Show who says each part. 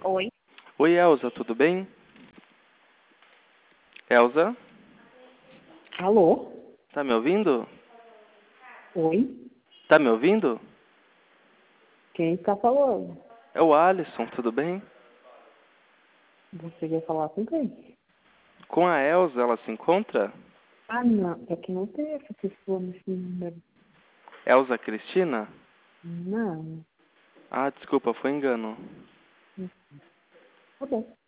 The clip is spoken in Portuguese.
Speaker 1: Oi,
Speaker 2: Oi, Elza, tudo bem? Elza,
Speaker 1: alô?
Speaker 2: tá me ouvindo?
Speaker 1: Oi,
Speaker 2: Tá me ouvindo?
Speaker 1: quem está falando?
Speaker 2: É o Alisson, tudo bem?
Speaker 1: Você quer falar com quem?
Speaker 2: Com a Elza, ela se encontra?
Speaker 1: Ah, não, é que não tem essa pessoa nesse número.
Speaker 2: Elza Cristina?
Speaker 1: Não,
Speaker 2: Ah, desculpa, foi engano.
Speaker 1: tá bom.